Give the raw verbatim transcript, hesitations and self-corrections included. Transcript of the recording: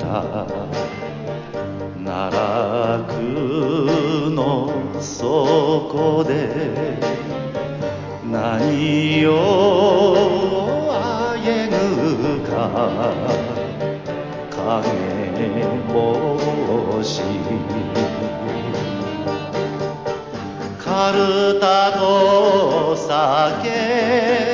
か奈落の底で何をあげるか影帽子カルタと酒